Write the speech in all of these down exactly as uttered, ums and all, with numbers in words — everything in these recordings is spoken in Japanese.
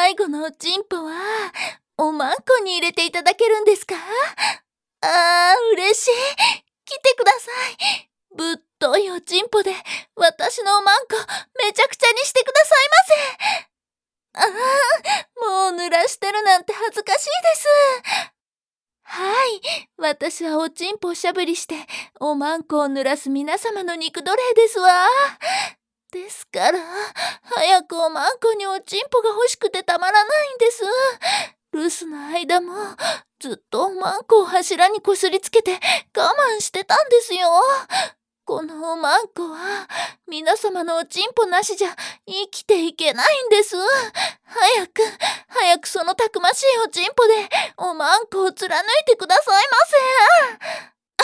最後のおちんぽは、おまんこに入れていただけるんですか？あー、嬉しい。来てください。ぶっといおちんぽで、私のおまんこ、めちゃくちゃにしてくださいませ。あー、もう濡らしてるなんて恥ずかしいです。はい、私はおちんぽをしゃぶりして、おまんこを濡らす皆様の肉奴隷ですわ。ですから、早くおまんこにおちんぽが欲しくてたまらないんです。留守の間も、ずっとおまんこを柱にこすりつけて我慢してたんですよ。このおまんこは、皆様のおちんぽなしじゃ生きていけないんです。早く、早くそのたくましいおちんぽで、おまんこを貫いてくださいませ。あ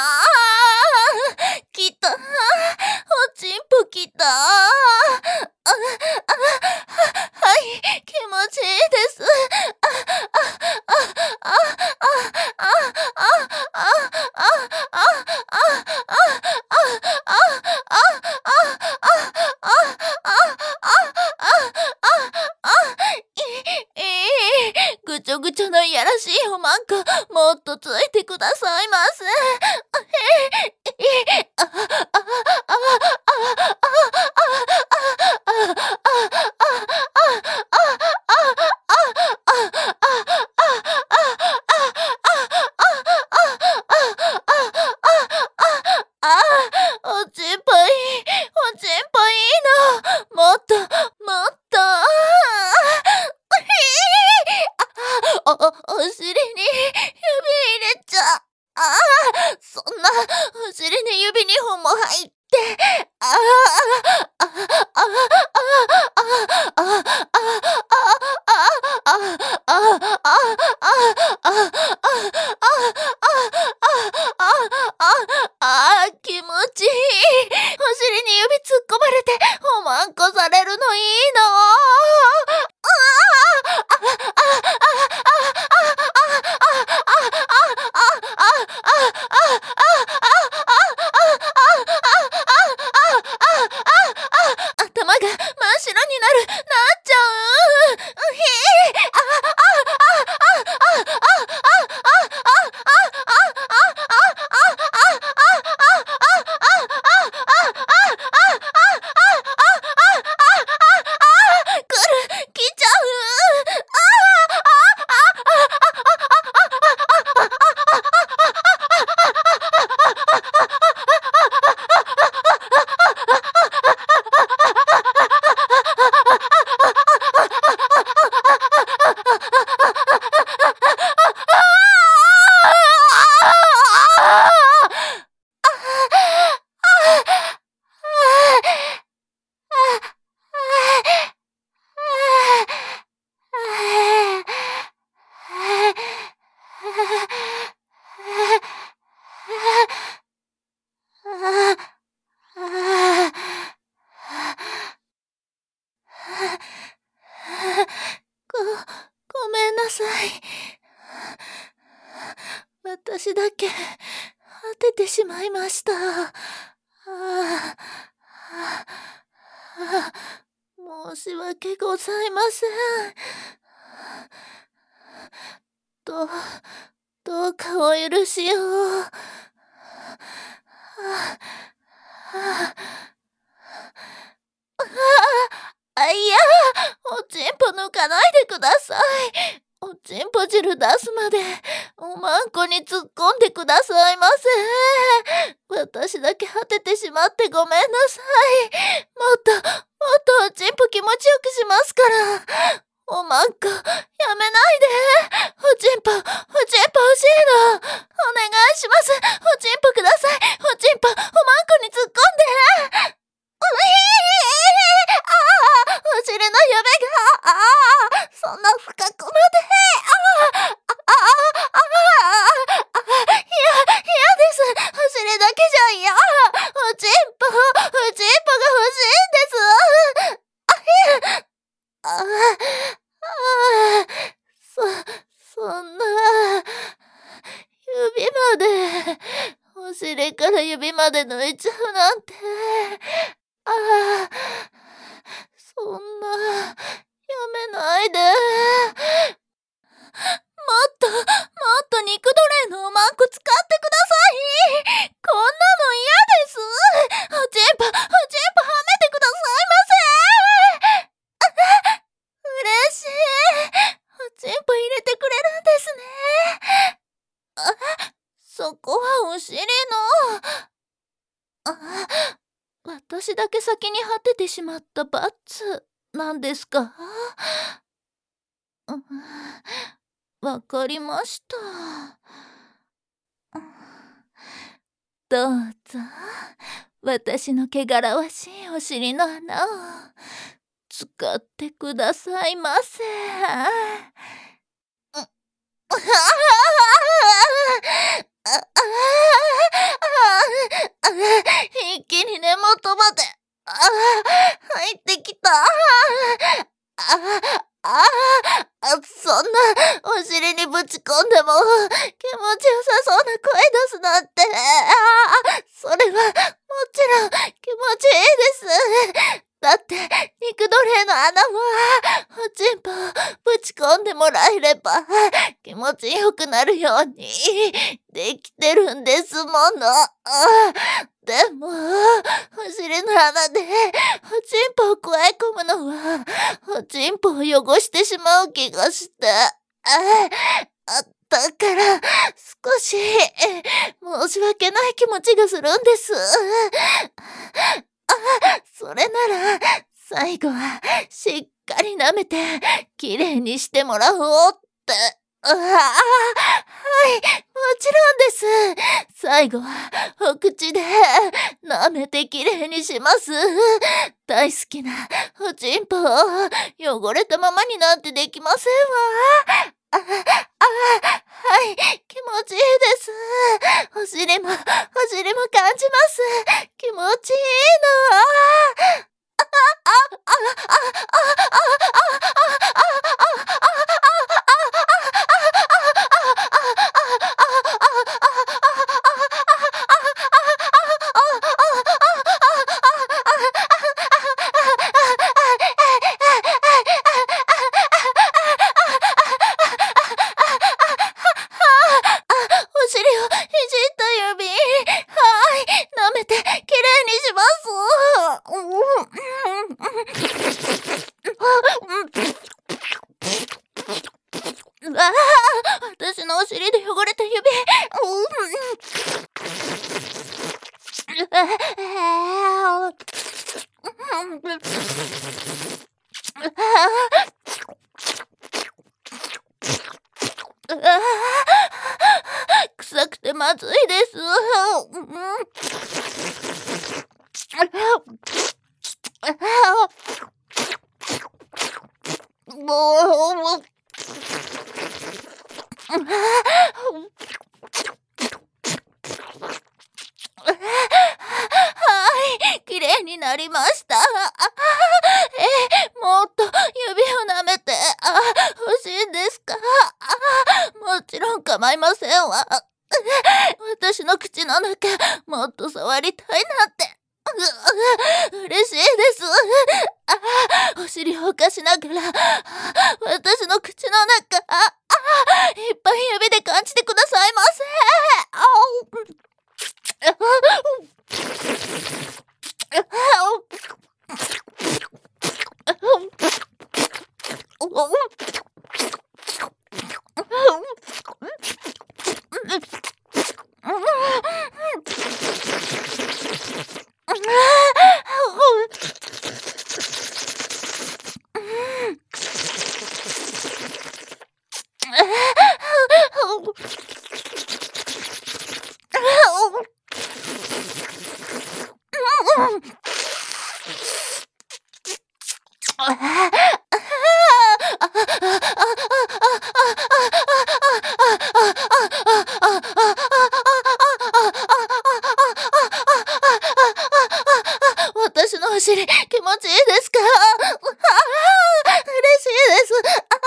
あ、来た。おちんぽ来た。ああ、あ、はい、気持ちいいです。あ、あ、あ、あ、あ、あ、あ、あ、あ、あ、ぐちょぐちょのいやらしいおまんこ、もっとついてくださいませ。ああ、おちんぽいい、おちんぽいいの。もっと、もっと。お、お、お尻に指入れちゃ。ああ、そんな、お尻に指にほんも入って。ああ、ああ、ああ、ああ、ああ、ああ、ああ、ああ、ああ、ああ、ああ、気持ちいい。お尻に指突っ込まれて、おまんこされるのいいの。頭が真っ白になる、なっちゃう。うひー、あ、あ、あ、あ、あ、来ちゃう。ご、ごめんなさい。私だけ、果ててしまいました。ああ、ああ、申し訳ございません。どう、どうかお許しを。あ、いや、おちんぽ抜かないでください。おちんぽ汁出すまで、おまんこに突っ込んでくださいませ。私だけ果ててしまってごめんなさい。もっと、もっとおちんぽ気持ちよくしますから。おまんこ、やめないで。おちんぽ、おちんぽ欲しいの。お願いします。おちんぽください。おちんぽ、おまんこに突っ込んで。うひー、ああ、お尻の指が、ああ、そんな深くまで。ああ、ああ、ああ、ああ、いや、嫌です。お尻だけじゃ嫌。おちんぽ、おちんぽが欲しいんです。あ、いや、ああ、ああ、そ、そんな、指まで、お尻から指まで抜いちゃうなんて。ああ、そんな、やめないで。 しまった罰なんですか？うん、わかりました。どうぞ、私の汚らわしいお尻の穴を使ってくださいませ。一気に根元まで入ってきた。ああ、そんなお尻にぶち込んでも気持ちよさそうな声出すなんて、あそれはもちろん気持ちいいです。だって肉奴隷の穴はおちんぽをぶち込んでもらえれば気持ちよくなるようにできてるんですもの。でもお尻の穴でおちんぽを加え込むのはおちんぽを汚してしまう気がして、あだから少し申し訳ない気持ちがするんです。それなら最後はしっかり舐めてきれいにしてもらおうって。ああ、はい、もちろんです。最後はお口で舐めてきれいにします。大好きなおちんぽを汚れたままになんてできませんわ。ああ、はい、気持ちいいです。お尻もお尻も感じます。気持ちいいの。お尻をいじった指、はい、舐めてきれいにします。うわあ、私のお尻で汚れた指。臭くてまずいです。もうはい、きれいになりました。え、もっと指を舐めて欲しいんですか？もちろん構いませんわ。私の口の中もっと触りたいなんて嬉しいです。お尻を浮かしながら私の口の中いっぱい指で感じてくださいませ。私のお尻気持ちいいですか？嬉しいです。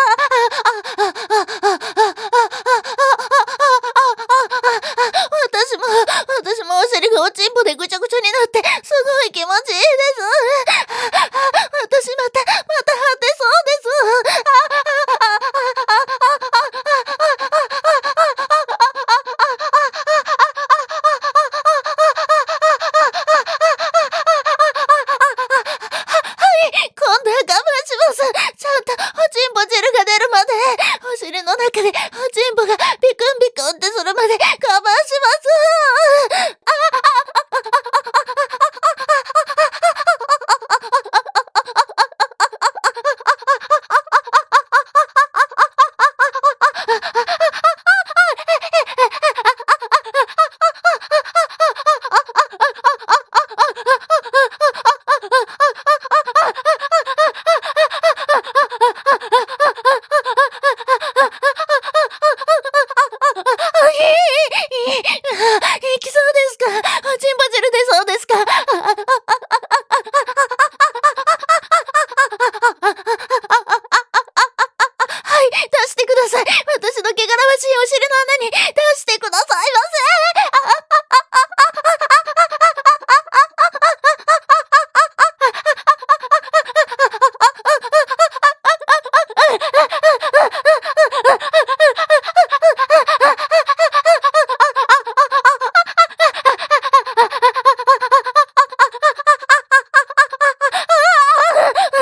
私も私もお尻がおちんぽでぐちゃぐちゃになってすごい気持ちいいです。私またまた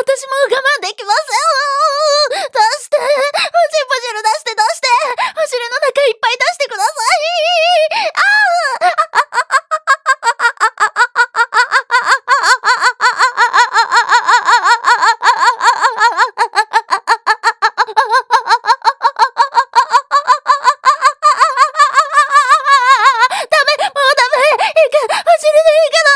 私も我慢できません。出して、おちんぽ汁出して出して、お尻の中いっぱい出してください。あダメ、もうダメ。いいか、お尻でいいけど。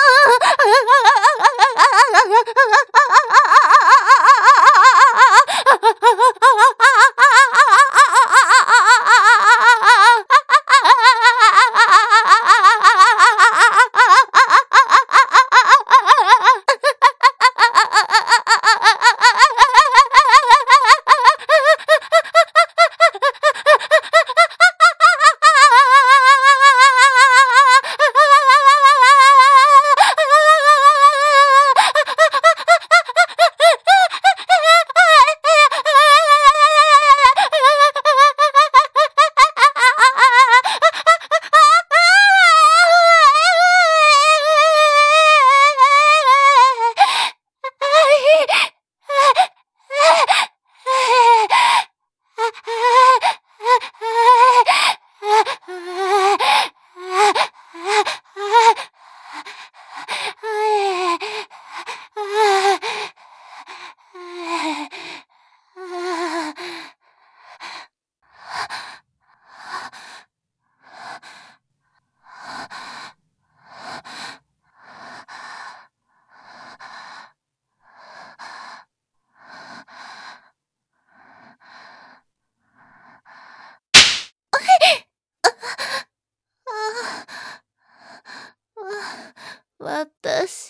私、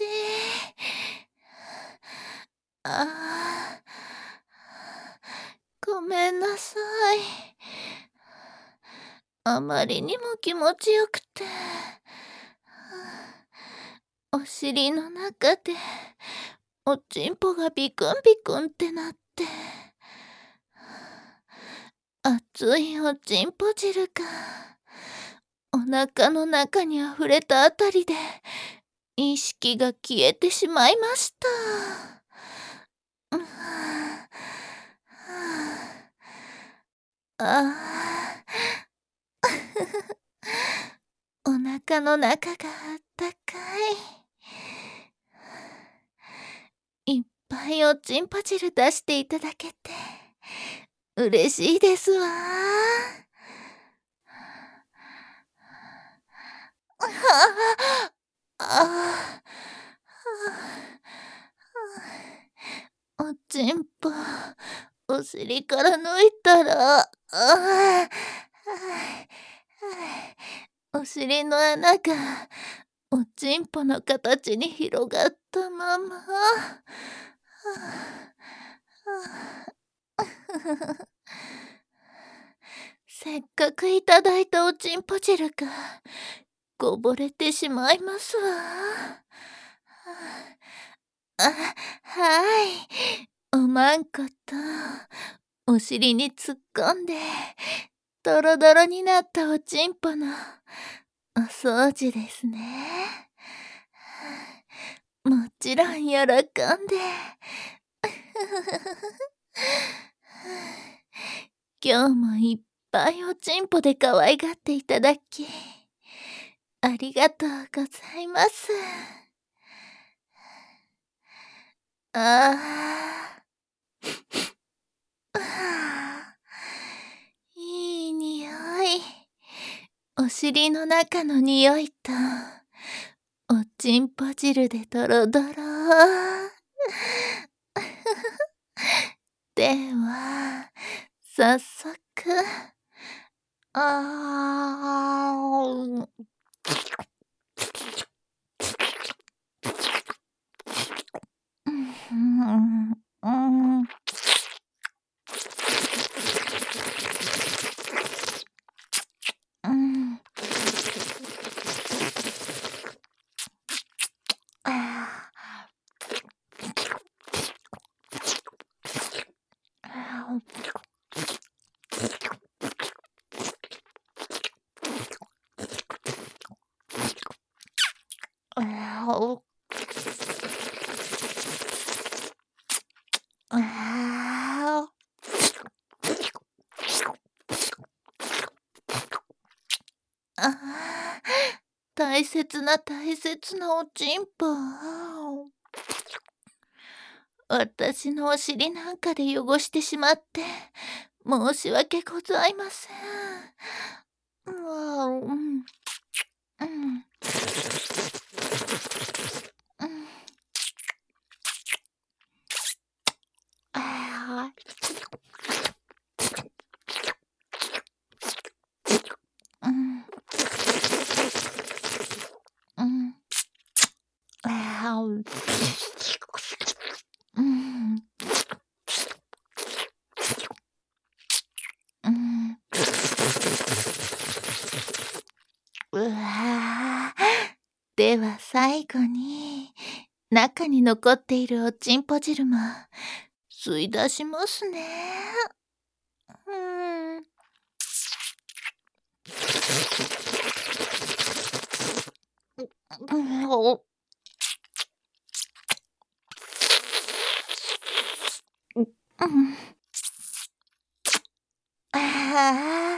あごめんなさい。あまりにも気持ちよくて、お尻の中でおちんぽがビクンビクンってなって、熱いおちんぽ汁がお腹の中にあふれたあたりで意識が消えてしまいました。ああお腹の中があったかい。いっぱいおちんぽ汁出していただけて嬉しいですわ。あおちんぽお尻から抜いたらお尻の穴がおちんぽの形に広がったまませっかくいただいたおちんぽ汁がこぼれてしまいますわ。あ、はい。おまんことお尻に突っ込んでドロドロになったおちんぽのお掃除ですね。もちろん喜んで今日もいっぱいおちんぽで可愛がっていただきありがとうございます。ああいい匂い。お尻の中の匂いとおちんぽ汁でドロドロでは早速あーうんうんうん大切な大切なおちんぽ。私のお尻なんかで汚してしまって申し訳ございません。うわ、うん、うん、うん、あー、うん、うん、あー、うん、うん。うわー。では最後に、中に残っているおちんぽ汁も吸い出しますね。うん。うん、おうん。ああ。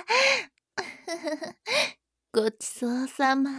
ごちそうさま。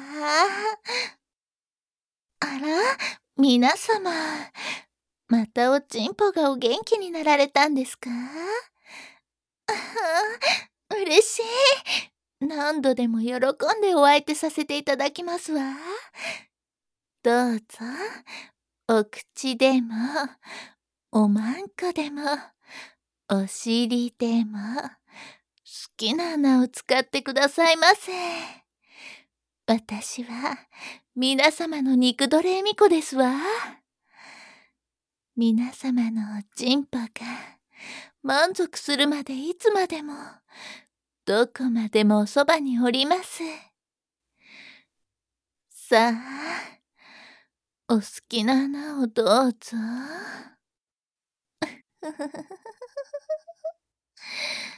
あら、皆様、またおちんぽがお元気になられたんですか？ああ、嬉しい。何度でも喜んでお相手させていただきますわ。どうぞ、お口でも、おまんこでも、お尻でも、好きな穴を使ってくださいませ。私は皆様の肉奴隷巫女ですわ。皆様のおちんぽが満足するまでいつまでもどこまでもおそばにおります。さあ、お好きな穴をどうぞ。